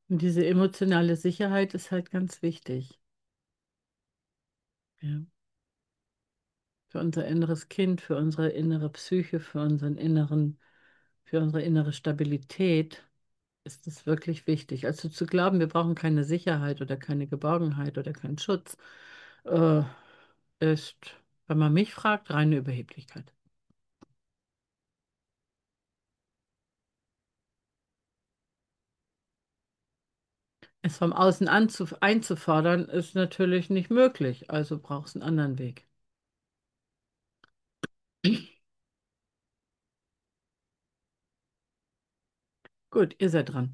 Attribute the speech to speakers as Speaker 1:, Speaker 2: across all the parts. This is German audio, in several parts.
Speaker 1: Und diese emotionale Sicherheit ist halt ganz wichtig. Ja. Für unser inneres Kind, für unsere innere Psyche, für unsere innere Stabilität ist es wirklich wichtig. Also zu glauben, wir brauchen keine Sicherheit oder keine Geborgenheit oder keinen Schutz, äh, ist, wenn man mich fragt, reine Überheblichkeit. Es vom Außen einzufordern, ist natürlich nicht möglich, also brauchst du einen anderen Weg. Gut, ihr seid dran.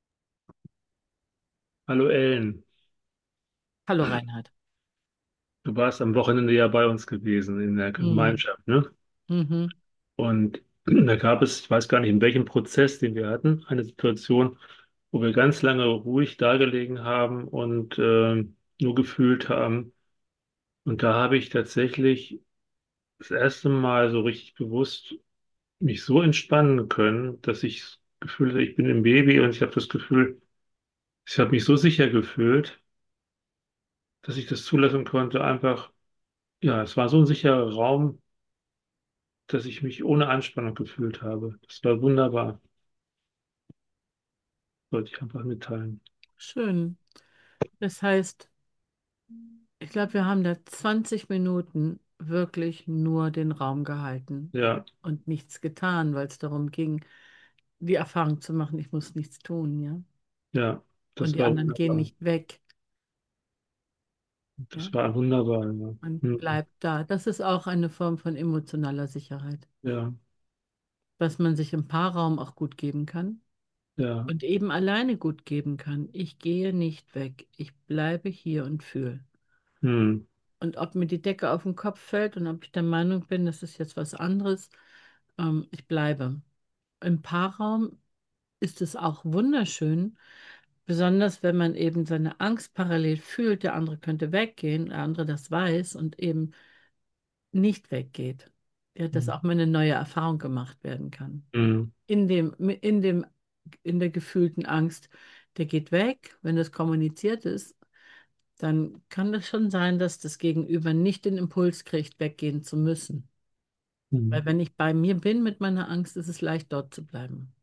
Speaker 2: Hallo Ellen,
Speaker 1: Hallo Reinhard.
Speaker 2: du warst am Wochenende ja bei uns gewesen in der
Speaker 1: Mhm.
Speaker 2: Gemeinschaft, ne?
Speaker 1: Mhm.
Speaker 2: Und da gab es, ich weiß gar nicht, in welchem Prozess, den wir hatten, eine Situation, wo wir ganz lange ruhig dagelegen haben und nur gefühlt haben. Und da habe ich tatsächlich das erste Mal so richtig bewusst mich so entspannen können, dass ich das Gefühl hatte, ich bin ein Baby und ich habe das Gefühl, ich habe mich so sicher gefühlt, dass ich das zulassen konnte. Einfach, ja, es war so ein sicherer Raum, dass ich mich ohne Anspannung gefühlt habe. Das war wunderbar. Wollte ich einfach mitteilen.
Speaker 1: Schön. Das heißt, ich glaube, wir haben da 20 Minuten wirklich nur den Raum gehalten
Speaker 2: Ja,
Speaker 1: und nichts getan, weil es darum ging, die Erfahrung zu machen, ich muss nichts tun, ja.
Speaker 2: ja,
Speaker 1: Und
Speaker 2: das
Speaker 1: die
Speaker 2: war
Speaker 1: anderen gehen
Speaker 2: wunderbar.
Speaker 1: nicht weg, ja.
Speaker 2: Das war wunderbar. Ja,
Speaker 1: Man
Speaker 2: hm,
Speaker 1: bleibt da. Das ist auch eine Form von emotionaler Sicherheit,
Speaker 2: ja,
Speaker 1: was man sich im Paarraum auch gut geben kann
Speaker 2: ja,
Speaker 1: und eben alleine gut geben kann. Ich gehe nicht weg, ich bleibe hier und fühle.
Speaker 2: hm,
Speaker 1: Und ob mir die Decke auf den Kopf fällt und ob ich der Meinung bin, das ist jetzt was anderes, ich bleibe. Im Paarraum ist es auch wunderschön, besonders wenn man eben seine Angst parallel fühlt, der andere könnte weggehen, der andere das weiß und eben nicht weggeht. Ja, dass
Speaker 2: hm,
Speaker 1: auch mal eine neue Erfahrung gemacht werden kann.
Speaker 2: hm,
Speaker 1: In der gefühlten Angst, der geht weg, wenn das kommuniziert ist, dann kann es schon sein, dass das Gegenüber nicht den Impuls kriegt, weggehen zu müssen.
Speaker 2: hm.
Speaker 1: Weil wenn ich bei mir bin mit meiner Angst, ist es leicht, dort zu bleiben.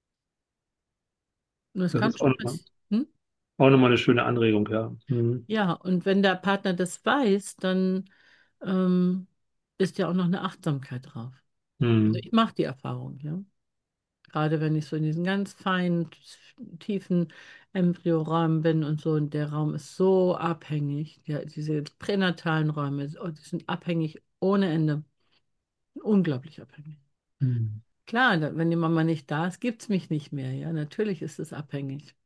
Speaker 1: Und es
Speaker 2: Das
Speaker 1: kann
Speaker 2: ist auch
Speaker 1: schon
Speaker 2: nochmal,
Speaker 1: passieren.
Speaker 2: auch noch mal eine schöne Anregung, ja. Hm,
Speaker 1: Ja, und wenn der Partner das weiß, dann ähm, ist ja auch noch eine Achtsamkeit drauf. Also
Speaker 2: hm,
Speaker 1: ich mache die Erfahrung, ja. Gerade wenn ich so in diesen ganz feinen, tiefen Embryoräumen bin und so, und der Raum ist so abhängig, ja, diese pränatalen Räume, oh, die sind abhängig ohne Ende, unglaublich abhängig.
Speaker 2: hm,
Speaker 1: Klar, wenn die Mama nicht da ist, gibt es mich nicht mehr, ja, natürlich ist es abhängig.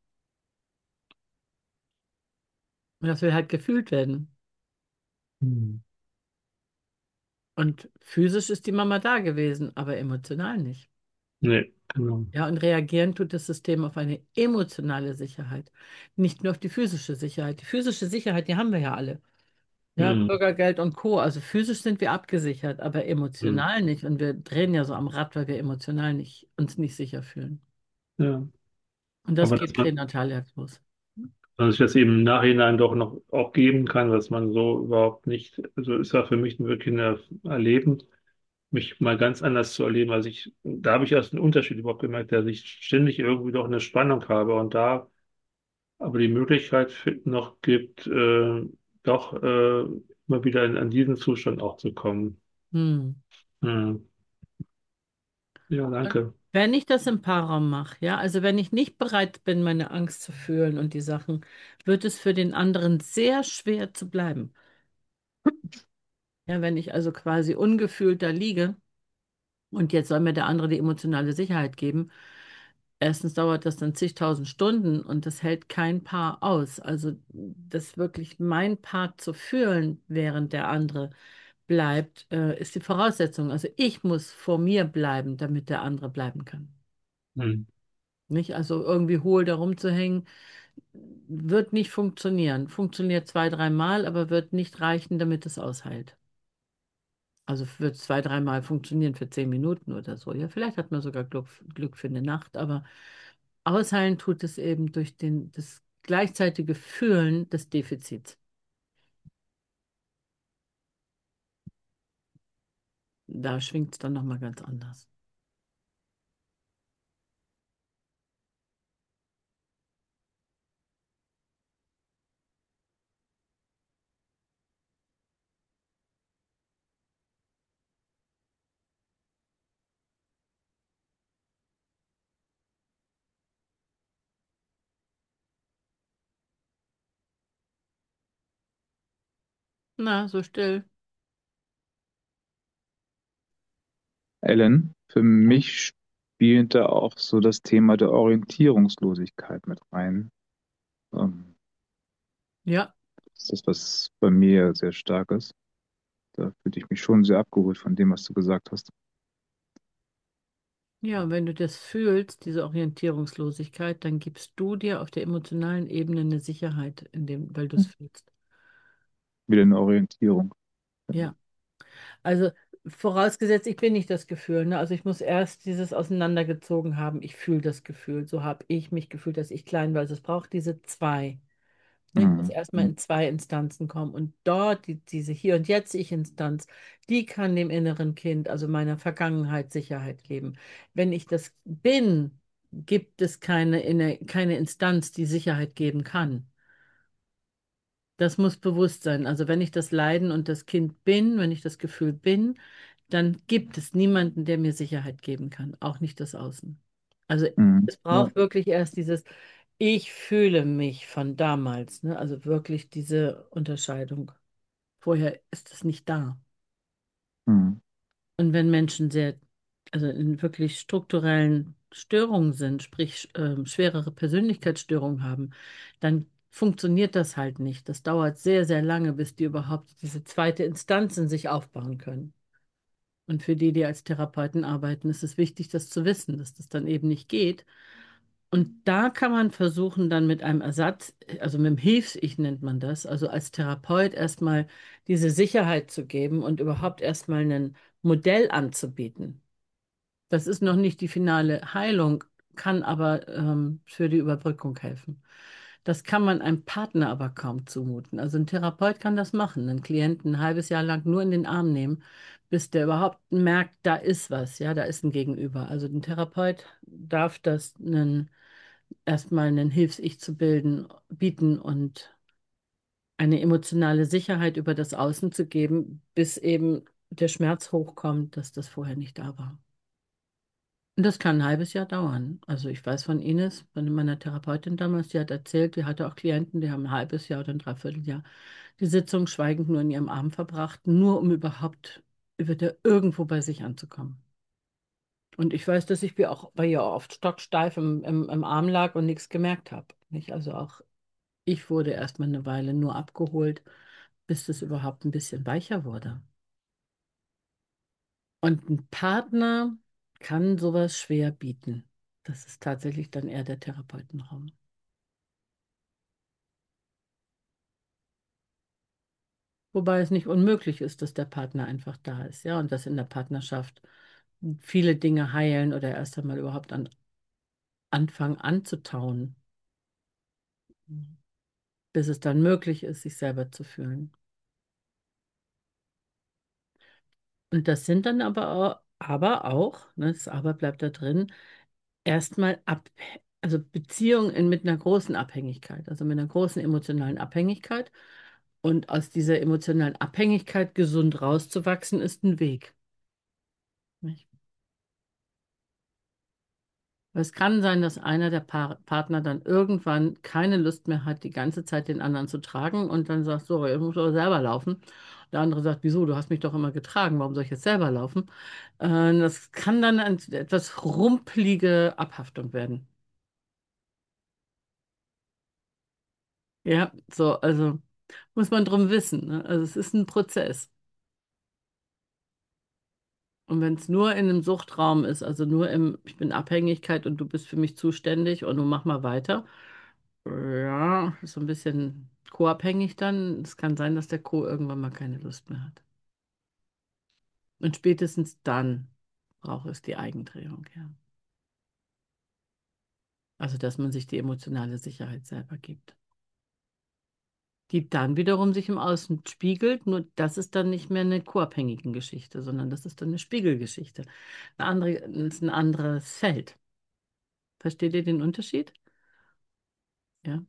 Speaker 1: Und das will halt gefühlt werden.
Speaker 2: hm.
Speaker 1: Und physisch ist die Mama da gewesen, aber emotional nicht.
Speaker 2: Nee, genau.
Speaker 1: Ja, und reagieren tut das System auf eine emotionale Sicherheit, nicht nur auf die physische Sicherheit. Die physische Sicherheit, die haben wir ja alle. Ja,
Speaker 2: Hm,
Speaker 1: Bürgergeld und Co. Also physisch sind wir abgesichert, aber
Speaker 2: hm.
Speaker 1: emotional nicht. Und wir drehen ja so am Rad, weil wir emotional nicht, uns nicht sicher fühlen.
Speaker 2: Ja,
Speaker 1: Und das
Speaker 2: aber
Speaker 1: geht pränatal erst los.
Speaker 2: dass ich das eben im Nachhinein doch noch auch geben kann, was man so überhaupt nicht, also ist ja für mich wirklich ein Erleben, mich mal ganz anders zu erleben. Also da habe ich erst einen Unterschied überhaupt gemerkt, dass ich ständig irgendwie doch eine Spannung habe und da aber die Möglichkeit noch gibt, doch immer wieder an diesen Zustand auch zu kommen.
Speaker 1: Hm.
Speaker 2: Hm. Ja, danke.
Speaker 1: Wenn ich das im Paarraum mache, ja, also wenn ich nicht bereit bin, meine Angst zu fühlen und die Sachen, wird es für den anderen sehr schwer zu bleiben. Ja, wenn ich also quasi ungefühlt da liege und jetzt soll mir der andere die emotionale Sicherheit geben. Erstens dauert das dann zigtausend Stunden und das hält kein Paar aus. Also das wirklich mein Part zu fühlen, während der andere bleibt, ist die Voraussetzung. Also ich muss vor mir bleiben, damit der andere bleiben kann.
Speaker 2: Hm.
Speaker 1: Nicht? Also irgendwie hohl da rumzuhängen, wird nicht funktionieren. Funktioniert zwei, dreimal, aber wird nicht reichen, damit es aushält. Also wird zwei, dreimal funktionieren für 10 Minuten oder so. Ja, vielleicht hat man sogar Glück für eine Nacht, aber Ausheilen tut es eben durch das gleichzeitige Fühlen des Defizits. Da schwingt es dann nochmal ganz anders. Na, so still.
Speaker 3: Ellen, für mich spielt da auch so das Thema der Orientierungslosigkeit mit rein. Ähm,
Speaker 1: Ja,
Speaker 3: Das ist das, was bei mir sehr stark ist. Da fühle ich mich schon sehr abgeholt von dem, was du gesagt hast.
Speaker 1: ja, und wenn du das fühlst, diese Orientierungslosigkeit, dann gibst du dir auf der emotionalen Ebene eine Sicherheit, weil du es fühlst.
Speaker 3: Wieder eine Orientierung.
Speaker 1: Ja. Also vorausgesetzt, ich bin nicht das Gefühl, ne? Also ich muss erst dieses auseinandergezogen haben, ich fühle das Gefühl. So habe ich mich gefühlt, dass ich klein war. Also es braucht diese zwei. Ne? Ich muss
Speaker 3: Mhm.
Speaker 1: erstmal in zwei Instanzen kommen. Und dort, diese Hier- und Jetzt-Ich-Instanz, die kann dem inneren Kind, also meiner Vergangenheit, Sicherheit geben. Wenn ich das bin, gibt es keine Instanz, die Sicherheit geben kann. Das muss bewusst sein. Also wenn ich das Leiden und das Kind bin, wenn ich das Gefühl bin, dann gibt es niemanden, der mir Sicherheit geben kann, auch nicht das Außen. Also
Speaker 3: Mhm.
Speaker 1: es
Speaker 3: Ja.
Speaker 1: braucht wirklich erst dieses Ich fühle mich von damals, ne? Also wirklich diese Unterscheidung. Vorher ist es nicht da.
Speaker 3: Mhm.
Speaker 1: Und wenn Menschen also in wirklich strukturellen Störungen sind, sprich schwerere Persönlichkeitsstörungen haben, dann funktioniert das halt nicht. Das dauert sehr, sehr lange, bis die überhaupt diese zweite Instanz in sich aufbauen können. Und für die, die als Therapeuten arbeiten, ist es wichtig, das zu wissen, dass das dann eben nicht geht. Und da kann man versuchen, dann mit einem Ersatz, also mit dem Hilfs-Ich nennt man das, also als Therapeut erstmal diese Sicherheit zu geben und überhaupt erstmal ein Modell anzubieten. Das ist noch nicht die finale Heilung, kann aber für die Überbrückung helfen. Das kann man einem Partner aber kaum zumuten. Also ein Therapeut kann das machen, einen Klienten ein halbes Jahr lang nur in den Arm nehmen, bis der überhaupt merkt, da ist was, ja, da ist ein Gegenüber. Also ein Therapeut darf erstmal einen Hilfs-Ich zu bieten und eine emotionale Sicherheit über das Außen zu geben, bis eben der Schmerz hochkommt, dass das vorher nicht da war. Und das kann ein halbes Jahr dauern. Also ich weiß von Ines, von meiner Therapeutin damals, die hat erzählt, die hatte auch Klienten, die haben ein halbes Jahr oder ein Dreivierteljahr die Sitzung schweigend nur in ihrem Arm verbracht, nur um überhaupt wieder irgendwo bei sich anzukommen. Und ich weiß, dass ich wie auch bei ihr oft stocksteif im Arm lag und nichts gemerkt habe. Nicht? Also auch ich wurde erstmal eine Weile nur abgeholt, bis es überhaupt ein bisschen weicher wurde. Und ein Partner kann sowas schwer bieten. Das ist tatsächlich dann eher der Therapeutenraum. Wobei es nicht unmöglich ist, dass der Partner einfach da ist, ja, und dass in der Partnerschaft viele Dinge heilen oder erst einmal überhaupt anfangen anzutauen, bis es dann möglich ist, sich selber zu fühlen. Und das sind dann aber auch, ne, das Aber bleibt da drin, erstmal also Beziehungen mit einer großen Abhängigkeit, also mit einer großen emotionalen Abhängigkeit. Und aus dieser emotionalen Abhängigkeit gesund rauszuwachsen, ist ein Weg. Nicht? Es kann sein, dass einer der Partner dann irgendwann keine Lust mehr hat, die ganze Zeit den anderen zu tragen und dann sagt, so, jetzt muss aber selber laufen. Der andere sagt, wieso, du hast mich doch immer getragen, warum soll ich jetzt selber laufen? Das kann dann eine etwas rumpelige Abhaftung werden. Ja, so, also muss man drum wissen, ne? Also es ist ein Prozess. Und wenn es nur in einem Suchtraum ist, also nur ich bin Abhängigkeit und du bist für mich zuständig und du mach mal weiter, ja, ist so ein bisschen co-abhängig dann. Es kann sein, dass der Co. irgendwann mal keine Lust mehr hat. Und spätestens dann braucht es die Eigendrehung, ja. Also, dass man sich die emotionale Sicherheit selber gibt. Die dann wiederum sich im Außen spiegelt, nur das ist dann nicht mehr eine co-abhängige Geschichte, sondern das ist dann eine Spiegelgeschichte. Das ist ein anderes Feld. Versteht ihr den Unterschied? Ja.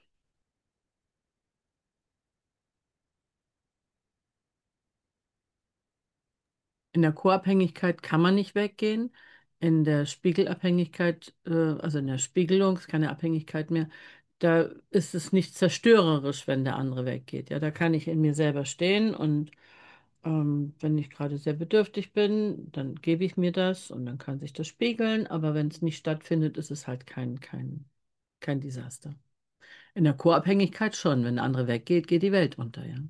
Speaker 1: In der Co-Abhängigkeit kann man nicht weggehen. In der Spiegelabhängigkeit, also in der Spiegelung, ist keine Abhängigkeit mehr, da ist es nicht zerstörerisch, wenn der andere weggeht. Ja, da kann ich in mir selber stehen und wenn ich gerade sehr bedürftig bin, dann gebe ich mir das und dann kann sich das spiegeln. Aber wenn es nicht stattfindet, ist es halt kein Desaster. In der Co-Abhängigkeit schon. Wenn der andere weggeht, geht die Welt unter, ja.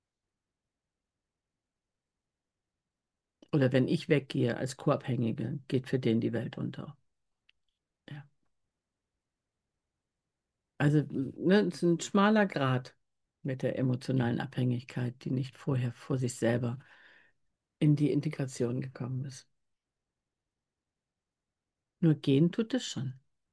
Speaker 1: Oder wenn ich weggehe als Co-Abhängige, geht für den die Welt unter. Ja. Also, ne, es ist ein schmaler Grat mit der emotionalen Abhängigkeit, die nicht vorher vor sich selber in die Integration gekommen ist. Nur gehen tut es schon.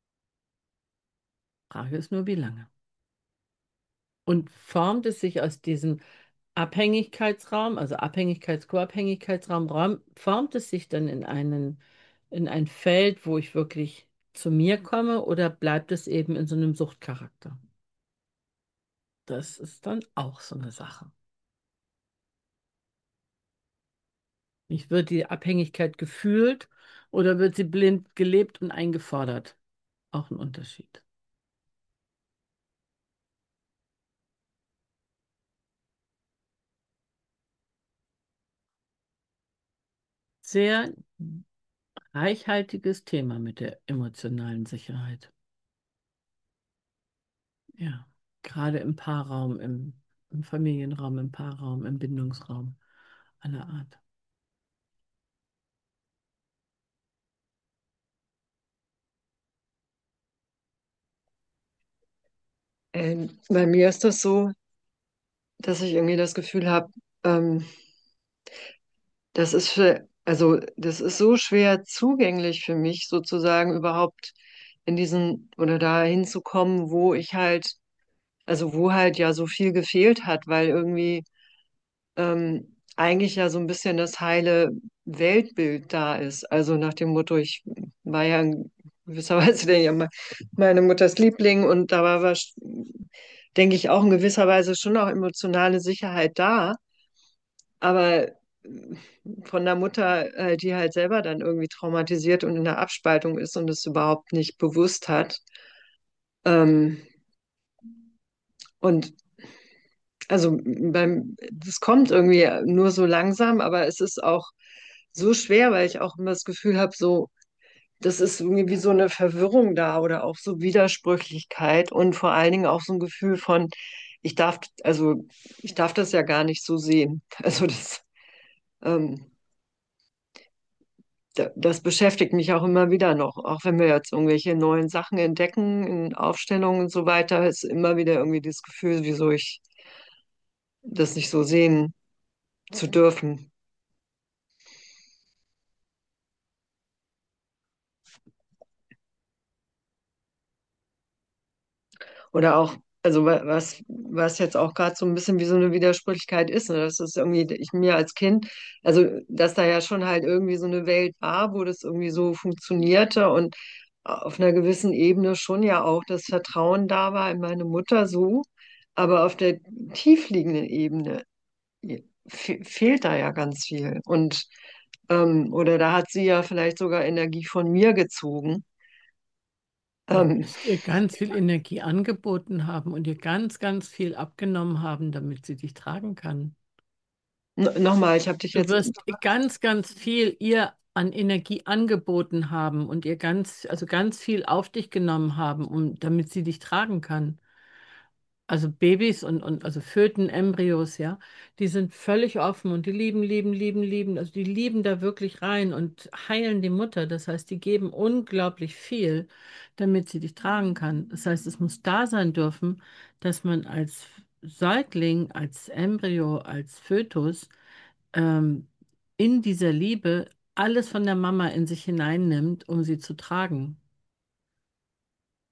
Speaker 1: Frage ist nur, wie lange. Und formt es sich aus diesem Abhängigkeitsraum, also Co-Abhängigkeitsraum, formt es sich dann in ein Feld, wo ich wirklich zu mir komme, oder bleibt es eben in so einem Suchtcharakter? Das ist dann auch so eine Sache. Nicht, wird die Abhängigkeit gefühlt oder wird sie blind gelebt und eingefordert? Auch ein Unterschied. Sehr reichhaltiges Thema mit der emotionalen Sicherheit. Ja, gerade im Paarraum, im Familienraum, im Paarraum, im Bindungsraum aller Art.
Speaker 4: Bei mir ist das so, dass ich irgendwie das Gefühl habe, ähm, das ist so schwer zugänglich für mich, sozusagen überhaupt in diesen oder da hinzukommen, wo ich halt, also wo halt ja so viel gefehlt hat, weil irgendwie eigentlich ja so ein bisschen das heile Weltbild da ist. Also nach dem Motto, ich war ja in gewisser Weise meine Mutters Liebling und da war, denke ich, auch in gewisser Weise schon auch emotionale Sicherheit da. Aber von der Mutter, die halt selber dann irgendwie traumatisiert und in der Abspaltung ist und es überhaupt nicht bewusst hat. Ähm, und das kommt irgendwie nur so langsam, aber es ist auch so schwer, weil ich auch immer das Gefühl habe, so, das ist irgendwie wie so eine Verwirrung da oder auch so Widersprüchlichkeit und vor allen Dingen auch so ein Gefühl von, also ich darf das ja gar nicht so sehen. Also ähm, das beschäftigt mich auch immer wieder noch, auch wenn wir jetzt irgendwelche neuen Sachen entdecken in Aufstellungen und so weiter, ist immer wieder irgendwie das Gefühl, wieso ich das nicht so sehen zu dürfen. Oder auch, also was jetzt auch gerade so ein bisschen wie so eine Widersprüchlichkeit ist, ne? Das ist irgendwie, ich mir als Kind, also dass da ja schon halt irgendwie so eine Welt war, wo das irgendwie so funktionierte und auf einer gewissen Ebene schon ja auch das Vertrauen da war in meine Mutter so, aber auf der tiefliegenden Ebene fehlt da ja ganz viel. Und oder da hat sie ja vielleicht sogar Energie von mir gezogen.
Speaker 1: Du
Speaker 4: Ähm,
Speaker 1: wirst ihr ganz viel Energie angeboten haben und ihr ganz viel abgenommen haben, damit sie dich tragen kann.
Speaker 4: Nochmal, ich habe dich
Speaker 1: Du
Speaker 4: jetzt.
Speaker 1: wirst ganz viel ihr an Energie angeboten haben und ihr also ganz viel auf dich genommen haben, damit sie dich tragen kann. Also Babys und also Föten, Embryos, ja, die sind völlig offen und die lieben. Also die lieben da wirklich rein und heilen die Mutter. Das heißt, die geben unglaublich viel, damit sie dich tragen kann. Das heißt, es muss da sein dürfen, dass man als Säugling, als Embryo, als Fötus ähm, in dieser Liebe alles von der Mama in sich hineinnimmt, um sie zu tragen.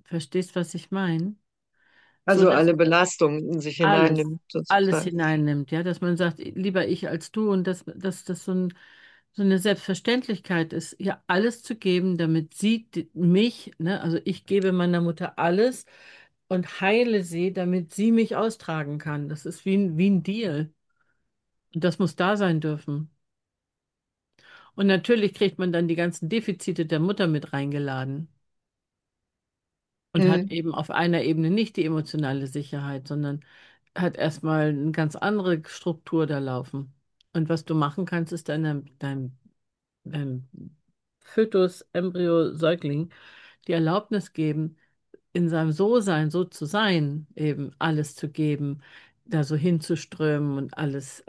Speaker 1: Verstehst, was ich meine? So,
Speaker 4: Also
Speaker 1: dass
Speaker 4: alle Belastungen in sich
Speaker 1: alles,
Speaker 4: hineinnimmt,
Speaker 1: alles
Speaker 4: sozusagen.
Speaker 1: hineinnimmt, ja, dass man sagt, lieber ich als du und dass das so eine Selbstverständlichkeit ist, ihr alles zu geben, damit sie mich, ne, also ich gebe meiner Mutter alles und heile sie, damit sie mich austragen kann. Das ist wie ein Deal. Und das muss da sein dürfen. Und natürlich kriegt man dann die ganzen Defizite der Mutter mit reingeladen und hat
Speaker 4: Hm,
Speaker 1: eben auf einer Ebene nicht die emotionale Sicherheit, sondern hat erstmal eine ganz andere Struktur da laufen. Und was du machen kannst, ist deinem Fötus, Embryo, Säugling die Erlaubnis geben, in seinem So-Sein, so zu sein, eben alles zu geben, da so hinzuströmen und alles,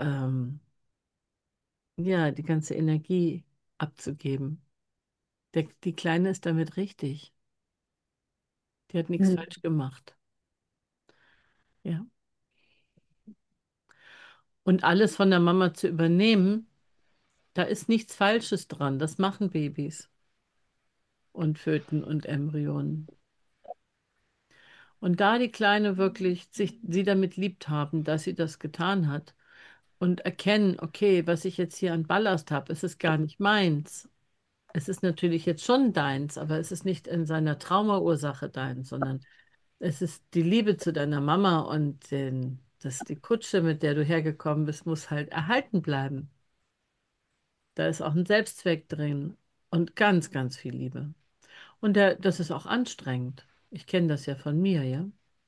Speaker 1: ja, die ganze Energie abzugeben. Die Kleine ist damit richtig. Die hat nichts
Speaker 4: hm,
Speaker 1: falsch gemacht. Ja. Und alles von der Mama zu übernehmen, da ist nichts Falsches dran. Das machen Babys und Föten und Embryonen. Und da die Kleine wirklich sie damit liebt haben, dass sie das getan hat und erkennen, okay, was ich jetzt hier an Ballast habe, es ist gar nicht meins. Es ist natürlich jetzt schon deins, aber es ist nicht in seiner Traumaursache deins, sondern es ist die Liebe zu deiner Mama und die Kutsche, mit der du hergekommen bist, muss halt erhalten bleiben. Da ist auch ein Selbstzweck drin und ganz, ganz viel Liebe. Und das ist auch anstrengend. Ich kenne das ja von mir, ja.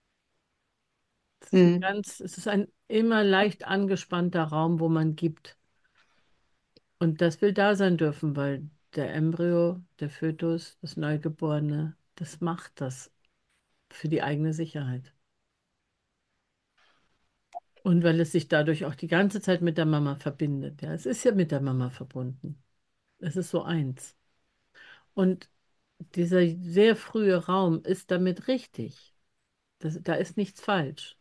Speaker 4: hm,
Speaker 1: Es ist ein immer leicht angespannter Raum, wo man gibt. Und das will da sein dürfen, weil der Embryo, der Fötus, das Neugeborene, das macht das für die eigene Sicherheit. Und weil es sich dadurch auch die ganze Zeit mit der Mama verbindet. Ja, es ist ja mit der Mama verbunden. Es ist so eins. Und dieser sehr frühe Raum ist damit richtig. Da ist nichts falsch.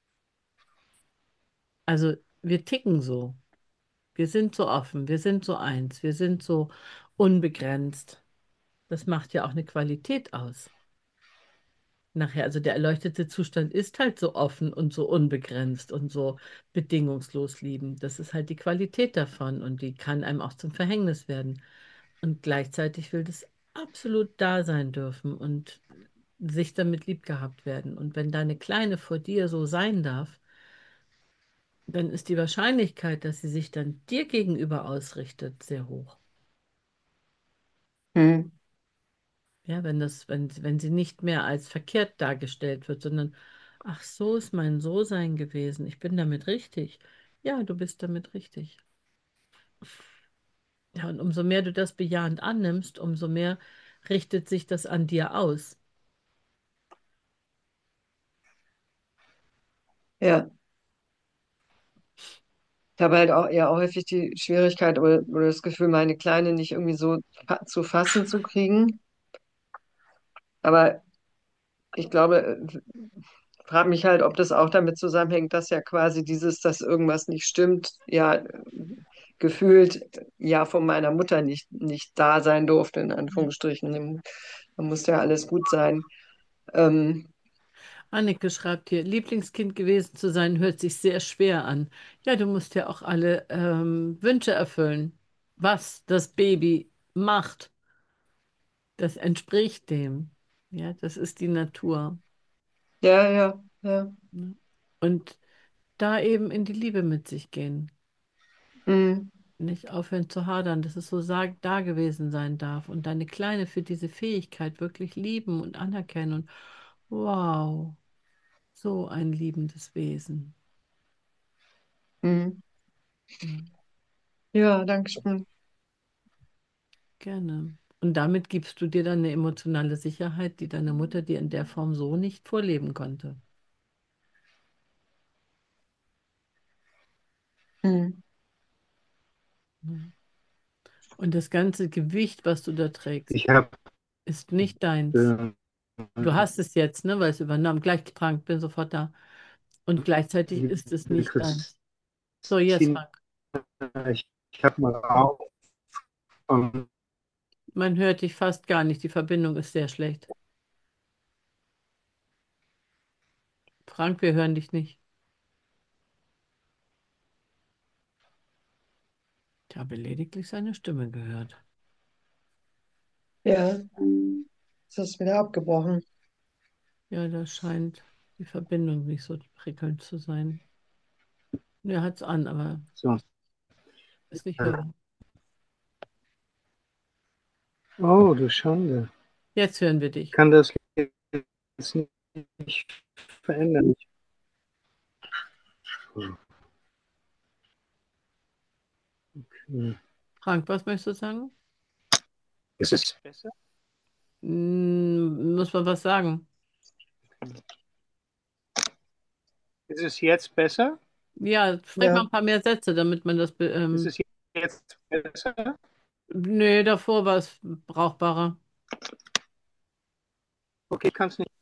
Speaker 1: Also wir ticken so. Wir sind so offen, wir sind so eins, wir sind so unbegrenzt. Das macht ja auch eine Qualität aus. Nachher, also der erleuchtete Zustand ist halt so offen und so unbegrenzt und so bedingungslos liebend. Das ist halt die Qualität davon und die kann einem auch zum Verhängnis werden. Und gleichzeitig will das absolut da sein dürfen und sich damit lieb gehabt werden. Und wenn deine Kleine vor dir so sein darf, dann ist die Wahrscheinlichkeit, dass sie sich dann dir gegenüber ausrichtet, sehr hoch.
Speaker 4: hm,
Speaker 1: Ja, wenn sie nicht mehr als verkehrt dargestellt wird, sondern, ach, so ist mein So-Sein gewesen. Ich bin damit richtig. Ja, du bist damit richtig. Ja, und umso mehr du das bejahend annimmst, umso mehr richtet sich das an dir aus.
Speaker 4: ja. Ich habe halt auch eher häufig die Schwierigkeit oder das Gefühl, meine Kleine nicht irgendwie so zu fassen zu kriegen. Aber ich glaube, frage mich halt, ob das auch damit zusammenhängt, dass ja quasi dass irgendwas nicht stimmt, ja, gefühlt ja von meiner Mutter nicht da sein durfte, in Anführungsstrichen. Da muss ja alles gut sein. Ähm,
Speaker 1: Annike schreibt hier, Lieblingskind gewesen zu sein, hört sich sehr schwer an. Ja, du musst ja auch alle Wünsche erfüllen. Was das Baby macht, das entspricht dem. Ja, das ist die Natur.
Speaker 4: ja, ja, ja.
Speaker 1: Ne? Und da eben in die Liebe mit sich gehen.
Speaker 4: Mm,
Speaker 1: Nicht aufhören zu hadern, dass es so da gewesen sein darf. Und deine Kleine für diese Fähigkeit wirklich lieben und anerkennen. Und wow, so ein liebendes Wesen.
Speaker 4: mm.
Speaker 1: Ja,
Speaker 4: Ja, danke schön.
Speaker 1: gerne. Und damit gibst du dir dann eine emotionale Sicherheit, die deine Mutter dir in der Form so nicht vorleben konnte.
Speaker 4: Mm,
Speaker 1: Ja. Und das ganze Gewicht, was du da trägst,
Speaker 3: Ich habe
Speaker 1: ist nicht deins.
Speaker 3: äh,
Speaker 1: Du hast es jetzt, ne, weil es übernommen. Gleich, Frank, bin sofort da. Und gleichzeitig
Speaker 3: liebe
Speaker 1: ist es nicht deins.
Speaker 3: Christine,
Speaker 1: So, jetzt, Frank.
Speaker 3: ich habe mal auch von
Speaker 1: Man hört dich fast gar nicht. Die Verbindung ist sehr schlecht. Frank, wir hören dich nicht. Ich habe lediglich seine Stimme gehört.
Speaker 4: Ja, es ist wieder abgebrochen.
Speaker 1: Ja, da scheint die Verbindung nicht so prickelnd zu sein. Er hat es an, aber
Speaker 2: So.
Speaker 1: ist nicht hören.
Speaker 2: Oh, du Schande.
Speaker 1: Jetzt hören wir dich.
Speaker 2: Kann das jetzt nicht verändern? Hm.
Speaker 1: Frank, was möchtest du sagen?
Speaker 2: Ist es besser?
Speaker 1: Muss man was sagen?
Speaker 2: Ist es jetzt besser?
Speaker 1: Ja, sprich mal
Speaker 4: Ja,
Speaker 1: ein paar mehr Sätze, damit man das.
Speaker 2: Ist es jetzt besser?
Speaker 1: Nee, davor war es brauchbarer.
Speaker 2: Okay, kannst nicht.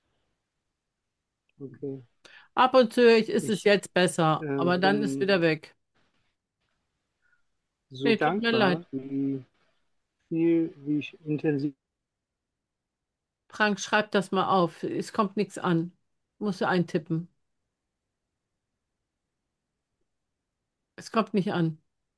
Speaker 2: Okay.
Speaker 1: Ab und zu ist es
Speaker 2: Ich
Speaker 1: jetzt besser, aber dann ist
Speaker 2: bin
Speaker 1: wieder weg.
Speaker 2: so
Speaker 1: Nee, tut mir leid.
Speaker 2: dankbar, wie ich intensiv.
Speaker 1: Frank, schreib das mal auf. Es kommt nichts an. Musst du eintippen. Es kommt nicht an.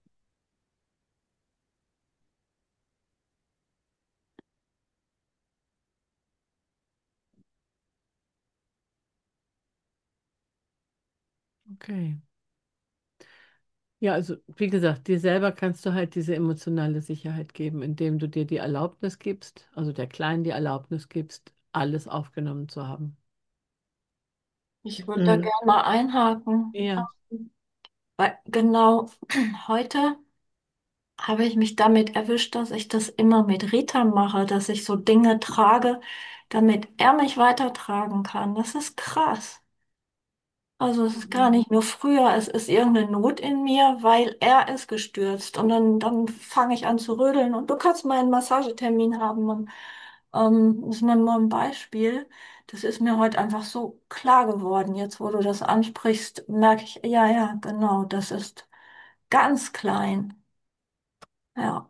Speaker 1: Okay. Ja, also wie gesagt, dir selber kannst du halt diese emotionale Sicherheit geben, indem du dir die Erlaubnis gibst, also der Kleinen die Erlaubnis gibst, alles aufgenommen zu haben.
Speaker 5: Ich würde da
Speaker 4: mhm.
Speaker 5: gerne mal einhaken,
Speaker 1: Ja.
Speaker 5: weil genau heute habe ich mich damit erwischt, dass ich das immer mit Rita mache, dass ich so Dinge trage, damit er mich weitertragen kann. Das ist krass. Also es ist gar nicht nur früher, es ist irgendeine Not in mir, weil er ist gestürzt und dann fange ich an zu rödeln und du kannst meinen Massagetermin haben und das ist nur ein Beispiel. Das ist mir heute einfach so klar geworden. Jetzt, wo du das ansprichst, merke ich, ja, ja, genau, das ist ganz klein. Ja.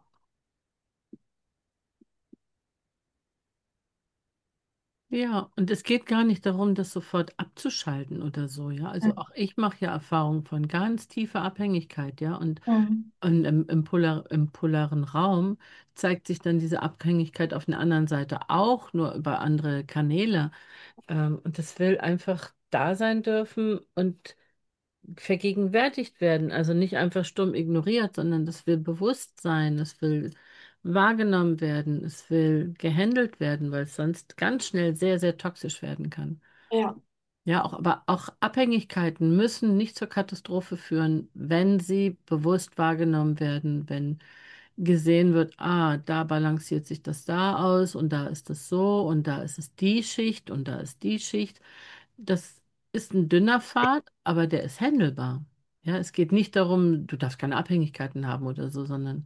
Speaker 1: Ja, und es geht gar nicht darum, das sofort abzuschalten oder so, ja. Also auch ich mache ja Erfahrung von ganz tiefer Abhängigkeit, ja.
Speaker 5: Mhm.
Speaker 1: Und im polaren Raum zeigt sich dann diese Abhängigkeit auf der anderen Seite auch, nur über andere Kanäle. Und das will einfach da sein dürfen und vergegenwärtigt werden. Also nicht einfach stumm ignoriert, sondern das will bewusst sein, es will wahrgenommen werden, es will gehandelt werden, weil es sonst ganz schnell sehr, sehr toxisch werden kann.
Speaker 5: Ja,
Speaker 1: Ja, auch, aber auch Abhängigkeiten müssen nicht zur Katastrophe führen, wenn sie bewusst wahrgenommen werden, wenn gesehen wird, ah, da balanciert sich das da aus und da ist es so und da ist es die Schicht und da ist die Schicht. Das ist ein dünner Pfad, aber der ist handelbar. Ja, es geht nicht darum, du darfst keine Abhängigkeiten haben oder so, sondern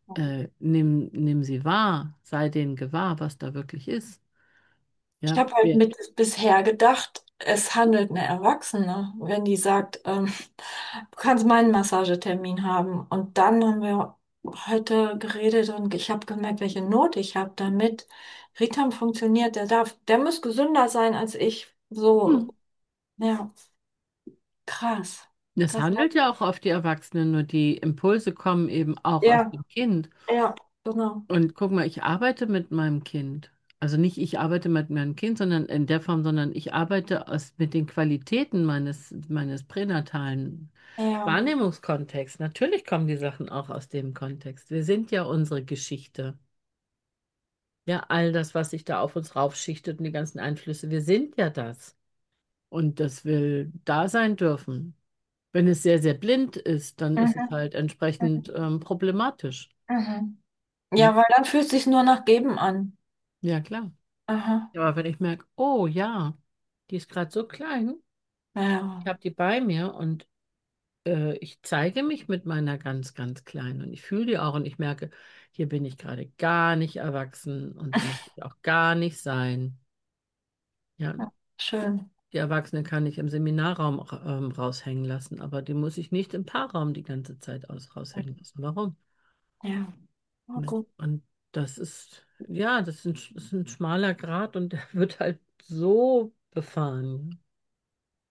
Speaker 1: nimm sie wahr, sei denen gewahr, was da wirklich ist.
Speaker 5: ich
Speaker 1: Ja,
Speaker 5: habe halt mit bisher gedacht, es handelt eine Erwachsene, wenn die sagt, du kannst meinen Massagetermin haben. Und dann haben wir heute geredet und ich habe gemerkt, welche Not ich habe damit. Ritam funktioniert, der muss gesünder sein als ich.
Speaker 1: hm.
Speaker 5: So, ja, krass.
Speaker 1: Das
Speaker 5: Das,
Speaker 1: handelt ja auch auf die Erwachsenen, nur die Impulse kommen eben auch aus
Speaker 5: ja,
Speaker 1: dem Kind.
Speaker 5: ja, genau.
Speaker 1: Und guck mal, ich arbeite mit meinem Kind. Also nicht ich arbeite mit meinem Kind, sondern in der Form, sondern ich arbeite mit den Qualitäten meines pränatalen
Speaker 5: Ja,
Speaker 1: Wahrnehmungskontexts. Natürlich kommen die Sachen auch aus dem Kontext. Wir sind ja unsere Geschichte. Ja, all das, was sich da auf uns raufschichtet und die ganzen Einflüsse, wir sind ja das. Und das will da sein dürfen. Wenn es sehr, sehr blind ist, dann ist es
Speaker 5: mhm,
Speaker 1: halt entsprechend problematisch.
Speaker 5: mhm.
Speaker 1: Ja,
Speaker 5: Ja, weil dann fühlt es sich nur nach Geben an.
Speaker 1: ja, klar.
Speaker 5: Aha.
Speaker 1: Ja, aber wenn ich merke, oh ja, die ist gerade so klein, ich
Speaker 5: Ja,
Speaker 1: habe die bei mir und ich zeige mich mit meiner ganz, ganz Kleinen und ich fühle die auch und ich merke, hier bin ich gerade gar nicht erwachsen und möchte ich auch gar nicht sein. Ja,
Speaker 5: ja, schön.
Speaker 1: die Erwachsene kann ich im Seminarraum raushängen lassen, aber die muss ich nicht im Paarraum die ganze Zeit raushängen lassen. Warum?
Speaker 5: Ja, na
Speaker 1: Ne?
Speaker 5: gut.
Speaker 1: Und das ist, ja, das ist ein schmaler Grat und der wird halt so befahren.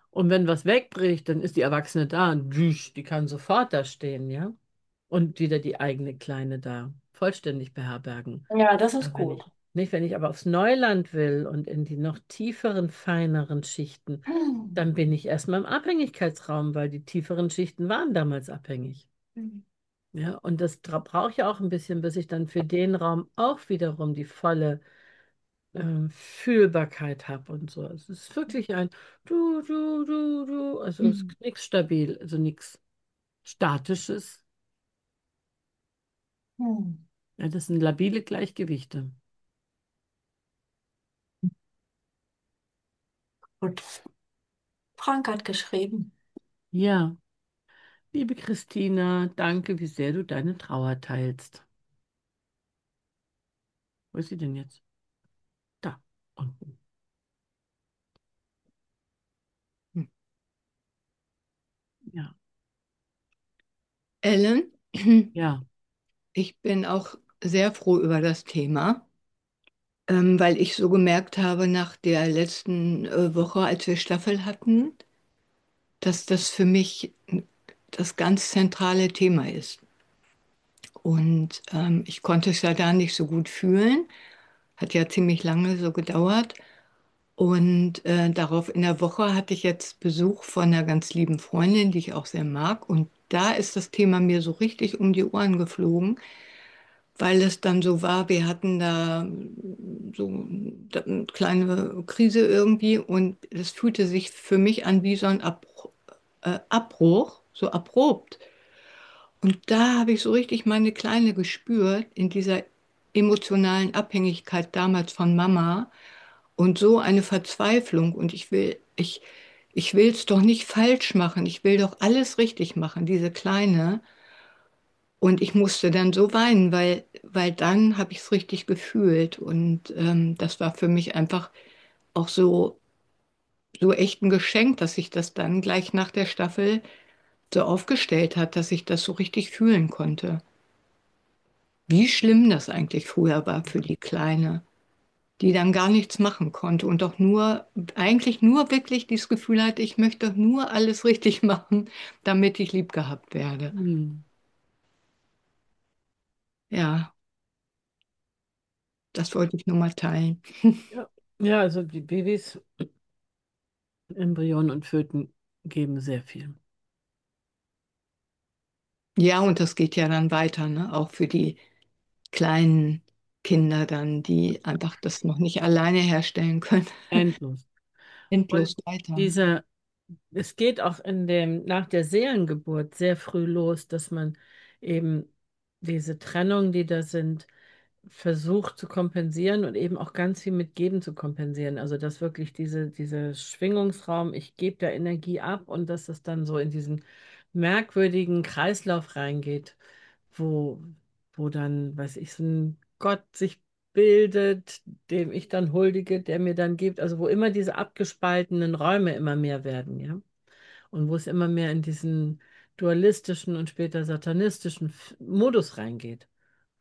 Speaker 1: Und wenn was wegbricht, dann ist die Erwachsene da und düsch, die kann sofort da stehen, ja? Und wieder die eigene Kleine da vollständig beherbergen.
Speaker 5: Ja, das ist
Speaker 1: Aber wenn
Speaker 5: gut.
Speaker 1: ich, nicht, wenn ich aber aufs Neuland will und in die noch tieferen, feineren Schichten, dann bin ich erstmal im Abhängigkeitsraum, weil die tieferen Schichten waren damals abhängig. Ja, und das brauche ich auch ein bisschen, bis ich dann für den Raum auch wiederum die volle Fühlbarkeit habe und so. Es ist wirklich ein du, also es ist nichts stabil, also nichts Statisches.
Speaker 5: Hm.
Speaker 1: Ja, das sind labile Gleichgewichte.
Speaker 5: Gut. Frank hat geschrieben.
Speaker 1: Ja, liebe Christina, danke, wie sehr du deine Trauer teilst. Wo ist sie denn jetzt? Da, unten. Ja,
Speaker 6: Ellen,
Speaker 1: ja.
Speaker 6: ich bin auch sehr froh über das Thema, weil ich so gemerkt habe nach der letzten Woche, als wir Staffel hatten, dass das für mich das ganz zentrale Thema ist. Und ich konnte es ja da nicht so gut fühlen, hat ja ziemlich lange so gedauert. Und darauf in der Woche hatte ich jetzt Besuch von einer ganz lieben Freundin, die ich auch sehr mag. Und da ist das Thema mir so richtig um die Ohren geflogen, weil es dann so war, wir hatten da so eine kleine Krise irgendwie und es fühlte sich für mich an wie so ein Abbruch, so abrupt. Und da habe ich so richtig meine Kleine gespürt in dieser emotionalen Abhängigkeit damals von Mama und so eine Verzweiflung und ich will es doch nicht falsch machen, ich will doch alles richtig machen, diese Kleine. Und ich musste dann so weinen, weil dann habe ich es richtig gefühlt. Und das war für mich einfach auch so echt ein Geschenk, dass sich das dann gleich nach der Staffel so aufgestellt hat, dass ich das so richtig fühlen konnte. Wie schlimm das eigentlich früher war für die Kleine, die dann gar nichts machen konnte und doch nur, eigentlich nur wirklich dieses Gefühl hatte, ich möchte nur alles richtig machen, damit ich lieb gehabt werde.
Speaker 1: Hm.
Speaker 6: Ja, das wollte ich nur mal teilen.
Speaker 1: Ja. Ja, also die Babys, Embryonen und Föten geben sehr viel.
Speaker 6: Ja, und das geht ja dann weiter, ne? Auch für die kleinen Kinder dann, die einfach das noch nicht alleine herstellen können.
Speaker 1: Endlos. Und
Speaker 6: Endlos weiter.
Speaker 1: dieser, es geht auch nach der Seelengeburt sehr früh los, dass man eben diese Trennungen, die da sind, versucht zu kompensieren und eben auch ganz viel mit Geben zu kompensieren. Also dass wirklich dieser Schwingungsraum, ich gebe da Energie ab und dass es dann so in diesen merkwürdigen Kreislauf reingeht, wo, wo dann, weiß ich, so ein Gott sich bildet, dem ich dann huldige, der mir dann gibt, also wo immer diese abgespaltenen Räume immer mehr werden, ja. Und wo es immer mehr in diesen dualistischen und später satanistischen Modus reingeht.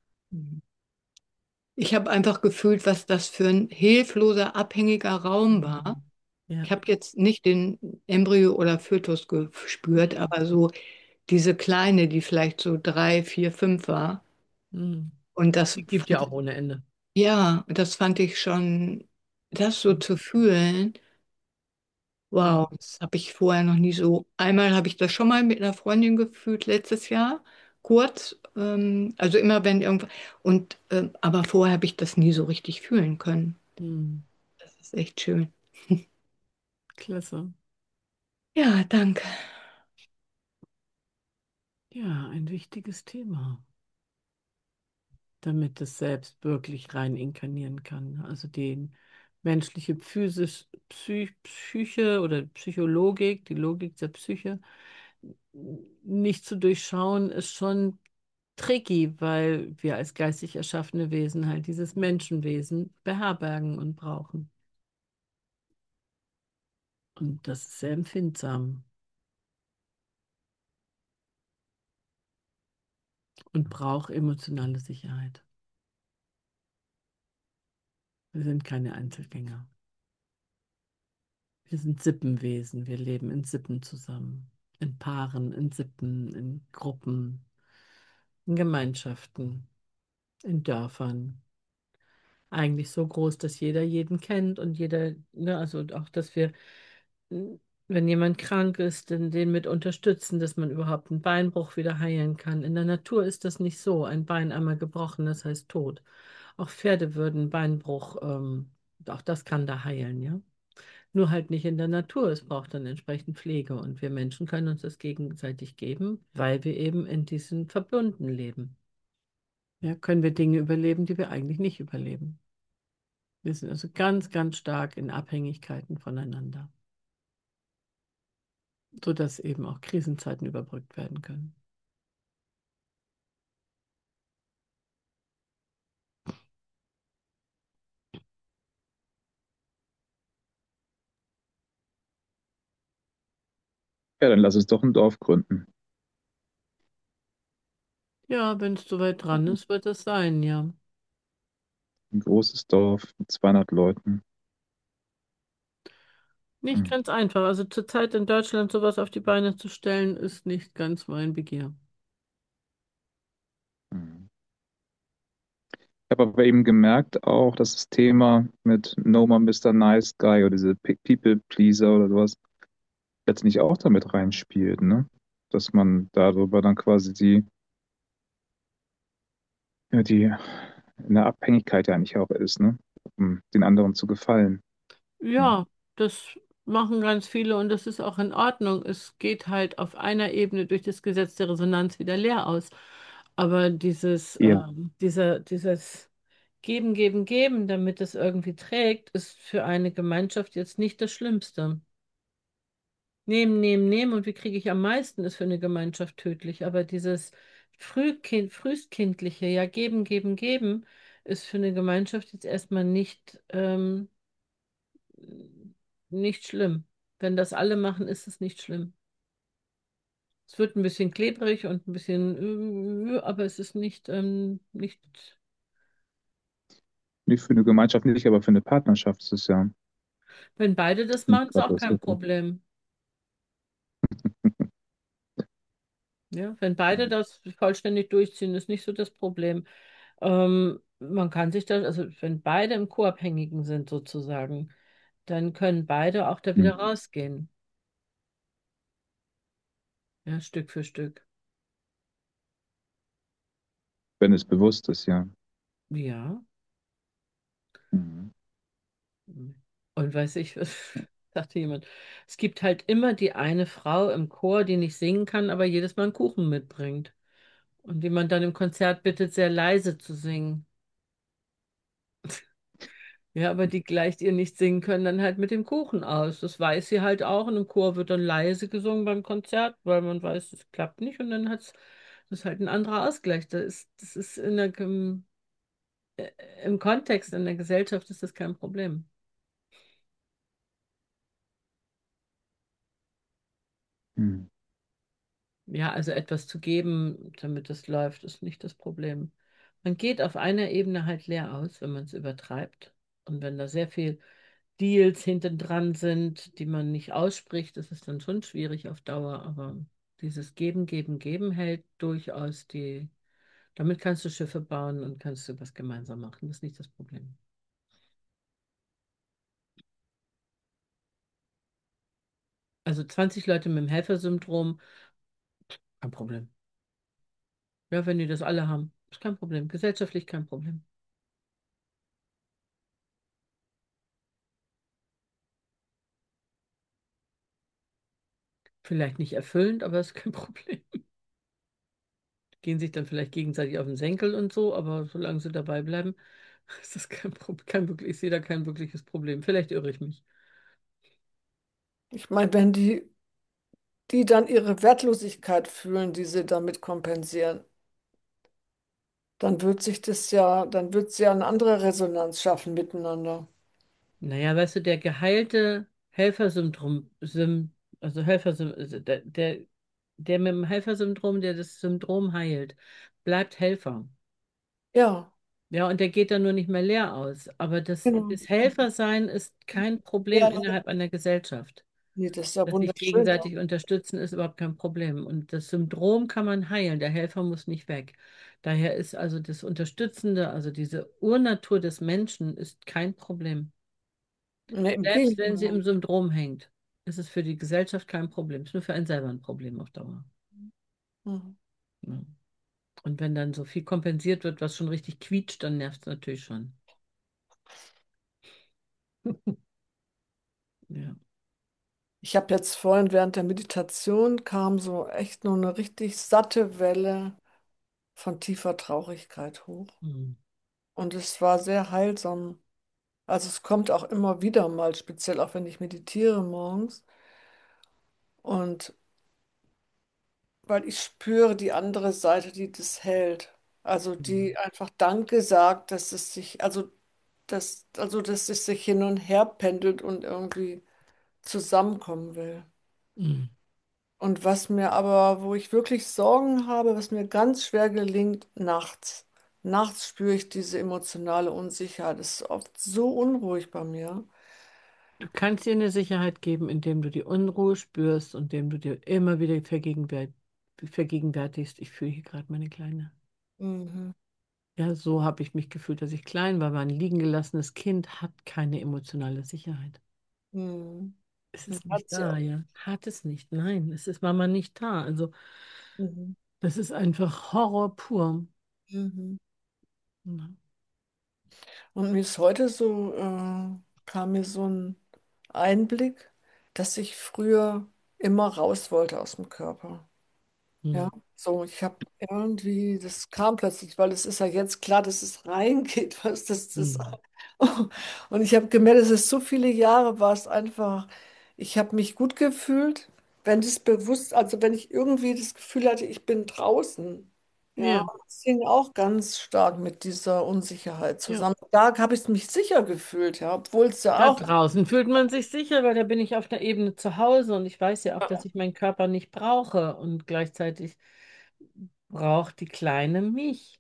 Speaker 6: Ich habe einfach gefühlt, was das für ein hilfloser, abhängiger Raum war.
Speaker 1: Mhm. Ja.
Speaker 6: Ich habe jetzt nicht den Embryo oder Fötus gespürt,
Speaker 1: Mhm.
Speaker 6: aber so diese Kleine, die vielleicht so 3, 4, 5 war.
Speaker 1: Mhm.
Speaker 6: Und das
Speaker 1: Die gibt ja
Speaker 6: fand
Speaker 1: auch ohne Ende.
Speaker 6: ja, das fand ich schon, das so zu fühlen. Wow, das habe ich vorher noch nie so. Einmal habe ich das schon mal mit einer Freundin gefühlt, letztes Jahr, kurz. Also immer wenn irgendwas. Und aber vorher habe ich das nie so richtig fühlen können.
Speaker 1: Mhm.
Speaker 6: Das ist echt schön.
Speaker 1: Klasse.
Speaker 6: Ja, danke.
Speaker 1: Ja, ein wichtiges Thema, damit es selbst wirklich rein inkarnieren kann. Also die menschliche Psyche oder Psychologik, die Logik der Psyche, nicht zu durchschauen, ist schon tricky, weil wir als geistig erschaffene Wesen halt dieses Menschenwesen beherbergen und brauchen. Und das ist sehr empfindsam und braucht emotionale Sicherheit. Wir sind keine Einzelgänger. Wir sind Sippenwesen, wir leben in Sippen zusammen, in Paaren, in Sippen, in Gruppen, in Gemeinschaften, in Dörfern. Eigentlich so groß, dass jeder jeden kennt und jeder, ne, also auch, dass wir, wenn jemand krank ist, den mit unterstützen, dass man überhaupt einen Beinbruch wieder heilen kann. In der Natur ist das nicht so. Ein Bein einmal gebrochen, das heißt tot. Auch Pferde würden Beinbruch, auch das kann da heilen, ja. Nur halt nicht in der Natur. Es braucht dann entsprechend Pflege und wir Menschen können uns das gegenseitig geben, weil wir eben in diesen Verbunden leben. Ja, können wir Dinge überleben, die wir eigentlich nicht überleben. Wir sind also ganz, ganz stark in Abhängigkeiten voneinander, sodass eben auch Krisenzeiten überbrückt werden können.
Speaker 3: Ja, dann lass uns doch ein Dorf gründen.
Speaker 1: Ja, wenn es soweit dran ist, wird es sein, ja.
Speaker 3: Ein großes Dorf mit 200 Leuten.
Speaker 1: Nicht
Speaker 3: Hm.
Speaker 1: ganz einfach. Also zurzeit in Deutschland sowas auf die Beine zu stellen, ist nicht ganz mein Begehr.
Speaker 3: Hm. Ich habe aber eben gemerkt auch, dass das Thema mit No More Mr. Nice Guy oder diese People Pleaser oder sowas letztlich auch damit reinspielt, ne? Dass man darüber dann quasi die in der Abhängigkeit ja nicht auch ist, ne? Um den anderen zu gefallen. Hm.
Speaker 1: Ja, das machen ganz viele und das ist auch in Ordnung. Es geht halt auf einer Ebene durch das Gesetz der Resonanz wieder leer aus. Aber
Speaker 3: Ja,
Speaker 1: dieses Geben, Geben, Geben, damit es irgendwie trägt, ist für eine Gemeinschaft jetzt nicht das Schlimmste. Nehmen, nehmen, nehmen und wie kriege ich am meisten, ist für eine Gemeinschaft tödlich. Aber dieses frühkindliche, ja, geben, geben, geben, ist für eine Gemeinschaft jetzt erstmal nicht schlimm. Wenn das alle machen, ist es nicht schlimm. Es wird ein bisschen klebrig und ein bisschen, aber es ist nicht,
Speaker 3: nicht für eine Gemeinschaft nicht, aber für eine Partnerschaft ist es ja
Speaker 1: wenn beide das
Speaker 3: eine
Speaker 1: machen, ist auch kein
Speaker 3: Katastrophe.
Speaker 1: Problem. Ja, wenn beide das vollständig durchziehen, ist nicht so das Problem. Man kann sich das, also wenn beide im Co-Abhängigen sind sozusagen, dann können beide auch da
Speaker 3: Hm.
Speaker 1: wieder rausgehen. Ja, Stück für Stück.
Speaker 3: Wenn es bewusst ist, ja.
Speaker 1: Ja.
Speaker 3: Mhm.
Speaker 1: Und weiß ich, was sagte jemand, es gibt halt immer die eine Frau im Chor, die nicht singen kann, aber jedes Mal einen Kuchen mitbringt. Und die man dann im Konzert bittet, sehr leise zu singen. Ja, aber die gleicht ihr nicht singen können, dann halt mit dem Kuchen aus. Das weiß sie halt auch. Und im Chor wird dann leise gesungen beim Konzert, weil man weiß, es klappt nicht. Und dann hat's, das ist halt ein anderer Ausgleich. Das ist im Kontext, in der Gesellschaft ist das kein Problem.
Speaker 3: Hm.
Speaker 1: Ja, also etwas zu geben, damit es läuft, ist nicht das Problem. Man geht auf einer Ebene halt leer aus, wenn man es übertreibt. Und wenn da sehr viel Deals hinten dran sind, die man nicht ausspricht, ist es dann schon schwierig auf Dauer. Aber dieses Geben, Geben, Geben hält durchaus die. Damit kannst du Schiffe bauen und kannst du was gemeinsam machen. Das ist nicht das Problem. Also 20 Leute mit dem Helfersyndrom, kein Problem. Ja, wenn die das alle haben, ist kein Problem. Gesellschaftlich kein Problem. Vielleicht nicht erfüllend, aber ist kein Problem. Gehen sich dann vielleicht gegenseitig auf den Senkel und so, aber solange sie dabei bleiben, ist das kein Problem, ich sehe da kein wirkliches Problem. Vielleicht irre ich mich.
Speaker 7: Ich meine, wenn die dann ihre Wertlosigkeit fühlen, die sie damit kompensieren, dann wird es ja eine andere Resonanz schaffen miteinander.
Speaker 1: Naja, weißt du, der geheilte Helfersyndrom, also also der mit dem Helfersyndrom, der das Syndrom heilt, bleibt Helfer.
Speaker 7: Ja,
Speaker 1: Ja, und der geht dann nur nicht mehr leer aus. Aber
Speaker 7: Genau.
Speaker 1: das Helfersein ist kein Problem
Speaker 7: Ja, nee,
Speaker 1: innerhalb einer Gesellschaft.
Speaker 7: nee, das ist ja
Speaker 1: Dass sich
Speaker 7: wunderschön.
Speaker 1: gegenseitig unterstützen, ist überhaupt kein Problem. Und das Syndrom kann man heilen. Der Helfer muss nicht weg. Daher ist also das Unterstützende, also diese Urnatur des Menschen, ist kein Problem.
Speaker 7: Nee, im
Speaker 1: Selbst wenn sie
Speaker 7: Gegenteil.
Speaker 1: im Syndrom hängt, ist es für die Gesellschaft kein Problem. Es ist nur für einen selber ein Problem auf Dauer.
Speaker 7: Mhm.
Speaker 1: Ja. Und wenn dann so viel kompensiert wird, was schon richtig quietscht, dann nervt es natürlich schon. Ja.
Speaker 7: Ich habe jetzt vorhin während der Meditation kam so echt nur eine richtig satte Welle von tiefer Traurigkeit hoch.
Speaker 1: Hm.
Speaker 7: Und es war sehr heilsam. Also es kommt auch immer wieder mal, speziell auch wenn ich meditiere morgens. Und weil ich spüre die andere Seite, die das hält. Also
Speaker 1: Hm.
Speaker 7: die einfach Danke sagt, dass es sich, dass es sich hin und her pendelt und irgendwie zusammenkommen will.
Speaker 1: Hm.
Speaker 7: Und was mir aber, wo ich wirklich Sorgen habe, was mir ganz schwer gelingt, nachts. Nachts spüre ich diese emotionale Unsicherheit. Es ist oft so unruhig bei mir.
Speaker 1: Du kannst dir eine Sicherheit geben, indem du die Unruhe spürst und indem du dir immer wieder vergegenwärtigst, ich fühle hier gerade meine Kleine.
Speaker 7: Mhm.
Speaker 1: Ja, so habe ich mich gefühlt, als ich klein war. Ein liegen gelassenes Kind hat keine emotionale Sicherheit.
Speaker 7: Mhm.
Speaker 1: Es
Speaker 7: Das
Speaker 1: ist
Speaker 7: hat
Speaker 1: nicht
Speaker 7: sie
Speaker 1: da,
Speaker 7: auch.
Speaker 1: ja. Hat es nicht. Nein, es ist Mama nicht da. Also,
Speaker 7: Mhm.
Speaker 1: das ist einfach Horror pur.
Speaker 7: Mhm.
Speaker 1: Ja.
Speaker 7: Und mir ist heute so, kam mir so ein Einblick, dass ich früher immer raus wollte aus dem Körper.
Speaker 1: Hm.
Speaker 7: Ja, so, ich habe irgendwie, das kam plötzlich, weil es ist ja jetzt klar, dass es reingeht, was das.
Speaker 1: Hm.
Speaker 7: Und ich habe gemerkt, dass es so viele Jahre war es einfach, ich habe mich gut gefühlt, wenn das bewusst, also wenn ich irgendwie das Gefühl hatte, ich bin draußen. Ja,
Speaker 1: Ja,
Speaker 7: das hing auch ganz stark mit dieser Unsicherheit
Speaker 1: ja.
Speaker 7: zusammen. Da habe ich mich sicher gefühlt, ja, obwohl es ja
Speaker 1: Da
Speaker 7: auch.
Speaker 1: draußen fühlt man sich sicher, weil da bin ich auf der Ebene zu Hause und ich weiß ja auch, dass ich meinen Körper nicht brauche und gleichzeitig braucht die Kleine mich.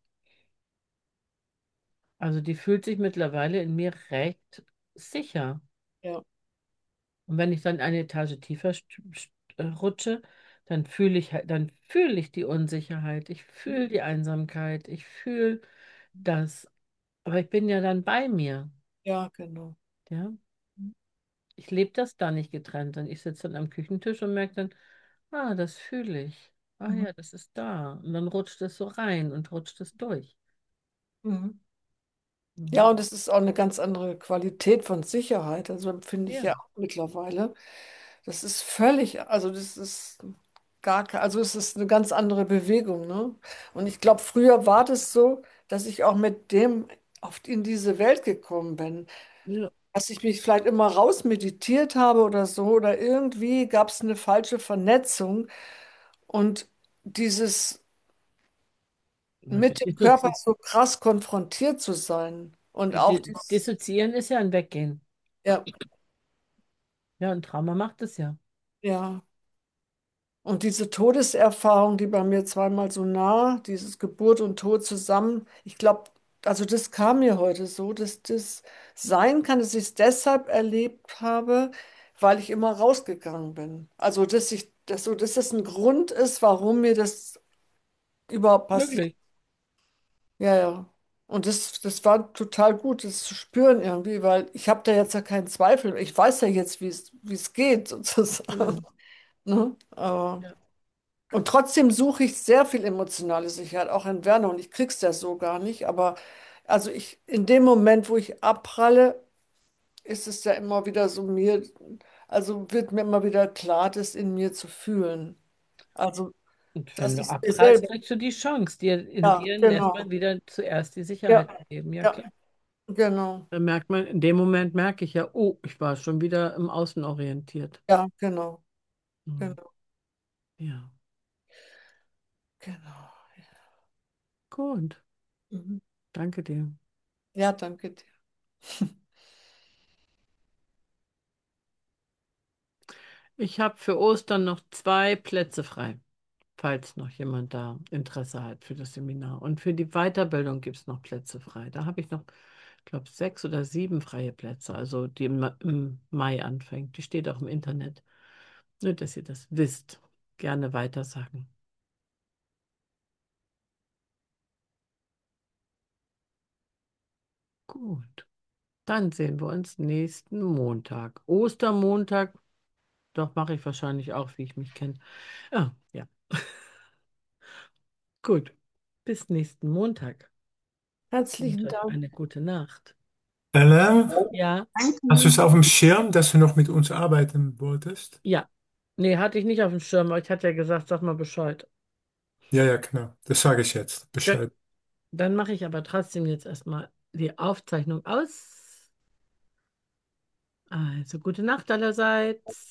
Speaker 1: Also die fühlt sich mittlerweile in mir recht sicher.
Speaker 7: Ja.
Speaker 1: Und wenn ich dann eine Etage tiefer rutsche, dann fühle ich die Unsicherheit, ich fühle die Einsamkeit, ich fühle das. Aber ich bin ja dann bei mir,
Speaker 7: Ja, genau.
Speaker 1: ja. Ich lebe das da nicht getrennt. Und ich sitze dann am Küchentisch und merke dann, ah, das fühle ich. Ah
Speaker 7: Mhm.
Speaker 1: ja, das ist da. Und dann rutscht es so rein und rutscht es durch.
Speaker 7: Mhm. Ja,
Speaker 1: Mhm.
Speaker 7: und es ist auch eine ganz andere Qualität von Sicherheit. Also empfinde ich
Speaker 1: Ja,
Speaker 7: ja auch mittlerweile. Das ist völlig, also das ist also es ist eine ganz andere Bewegung, ne? Und ich glaube, früher war das so, dass ich auch mit dem oft in diese Welt gekommen bin,
Speaker 1: ja.
Speaker 7: dass ich mich vielleicht immer rausmeditiert habe oder so, oder irgendwie gab es eine falsche Vernetzung und dieses mit dem Körper so krass konfrontiert zu sein und auch dieses,
Speaker 1: Dissoziieren ist ja ein Weggehen.
Speaker 7: ja,
Speaker 1: Ja, ein Trauma macht es ja.
Speaker 7: ja. Und diese Todeserfahrung, die bei mir zweimal so nah, dieses Geburt und Tod zusammen, ich glaube, also das kam mir heute so, dass das sein kann, dass ich es deshalb erlebt habe, weil ich immer rausgegangen bin. Also, dass das ein Grund ist, warum mir das überhaupt passiert.
Speaker 1: Möglich.
Speaker 7: Ja, ja. Und das war total gut, das zu spüren irgendwie, weil ich habe da jetzt ja keinen Zweifel. Ich weiß ja jetzt, wie es geht, sozusagen.
Speaker 1: Genau.
Speaker 7: Ne? Aber
Speaker 1: Ja.
Speaker 7: und trotzdem suche ich sehr viel emotionale Sicherheit, auch in Werner, und ich krieg's ja so gar nicht. Aber also in dem Moment, wo ich abpralle, ist es ja immer wieder so also wird mir immer wieder klar, das in mir zu fühlen. Also,
Speaker 1: Und wenn
Speaker 7: dass
Speaker 1: du
Speaker 7: ich es mir
Speaker 1: abprallst,
Speaker 7: selber.
Speaker 1: kriegst du die Chance, dir in
Speaker 7: Ja,
Speaker 1: dir erstmal
Speaker 7: genau.
Speaker 1: wieder zuerst die
Speaker 7: Ja,
Speaker 1: Sicherheit zu geben. Ja,
Speaker 7: ja,
Speaker 1: klar.
Speaker 7: genau.
Speaker 1: Dann merkt man, in dem Moment merke ich ja, oh, ich war schon wieder im Außen orientiert.
Speaker 7: Ja, genau.
Speaker 1: Mhm.
Speaker 7: Genau.
Speaker 1: Ja,
Speaker 7: Genau.
Speaker 1: gut.
Speaker 7: Mhm.
Speaker 1: Danke dir.
Speaker 7: Ja, danke dir.
Speaker 1: Ich habe für Ostern noch 2 Plätze frei. falls noch jemand da Interesse hat für das Seminar. Und für die Weiterbildung gibt es noch Plätze frei. Da habe ich noch, ich glaube, 6 oder 7 freie Plätze, also die im Mai anfängt. Die steht auch im Internet. Nur, dass ihr das wisst. Gerne weitersagen. Gut. Dann sehen wir uns nächsten Montag. Ostermontag, doch mache ich wahrscheinlich auch, wie ich mich kenne. Ah, ja. Gut. Bis nächsten Montag. Und
Speaker 7: Herzlichen
Speaker 1: euch
Speaker 7: Dank.
Speaker 1: eine gute Nacht.
Speaker 8: Ellen,
Speaker 1: Ja,
Speaker 8: hast du
Speaker 5: Danke.
Speaker 8: es auf dem Schirm, dass du noch mit uns arbeiten wolltest?
Speaker 1: ja. Nee, hatte ich nicht auf dem Schirm, aber ich hatte ja gesagt, sag mal Bescheid.
Speaker 8: Ja, ja, genau. Das sage ich jetzt.
Speaker 1: Gut.
Speaker 8: Bescheid.
Speaker 1: Dann mache ich aber trotzdem jetzt erstmal die Aufzeichnung aus. Also, gute Nacht allerseits.